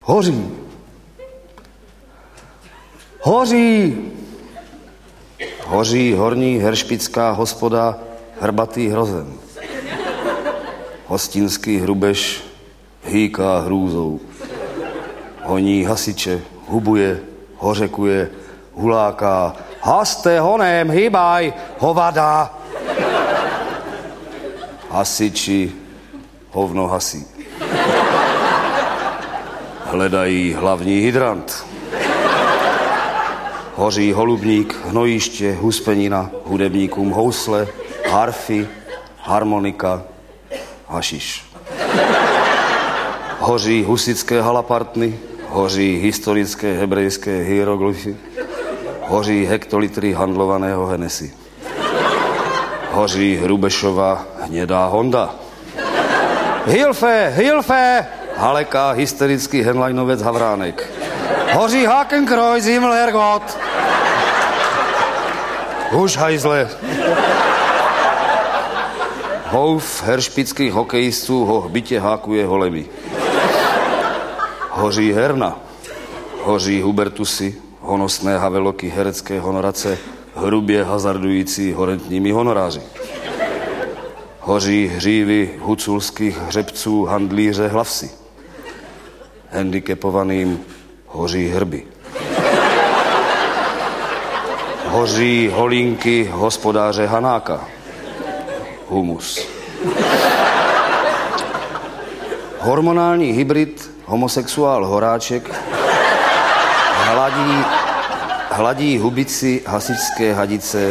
Hoří. Hoří. Hoří horní heršpická hospoda Hrbatý hrozen. Hostinský hrubež hýká hrůzou. Honí hasiče, hubuje, hořekuje, huláká. Haste honem, hýbaj, hovada. Hasiči hovno hasí. Hledají hlavní hydrant. Hoří holubník, hnojiště, huspenina, hudebníkům housle, harfy, harmonika, hašiš. Hoří husické halapartny, hoří historické hebrejské hieroglyfy, hoří hektolitry handlovaného Hennessy. Hoří Hrubešova hnědá Honda. Hilfe, Hilfe, haleká hysterický henleinovec Havránek. Hoří Hakenkreuz, Himmelherrgott. Už hajzle. Houf heršpických hokejistů ho hbitě hákuje holemi. Hoří herna. Hoří Hubertusy, honosné haveloky herecké honorace, hrubě hazardující horentními honoráři. Hoří hřívy huculských hřebců handlíře Hlavsy. Handicapovaným hoří hrby. Hoří holínky hospodáře Hanáka. Humus. Hormonální hybrid homosexuál Horáček hladí hubici hasičské hadice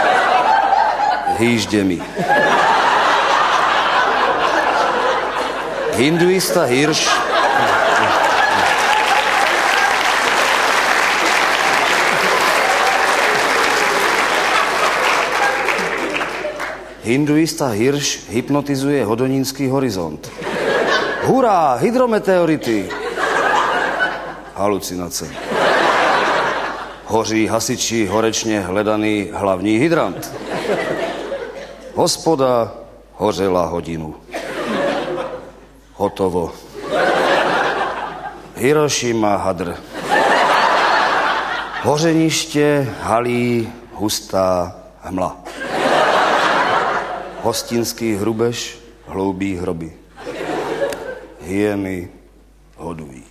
hýžděmi. Hinduista Hirš hypnotizuje hodonínský horizont. Hurá, hydrometeority. Halucinace. Hoří hasiči horečně hledaný hlavní hydrant. Hospoda hořela hodinu. Hotovo. Hirošima hadr. Hořeniště halí hustá hmla. Hostinský hrubež hloubí hroby. Hyeny hodují.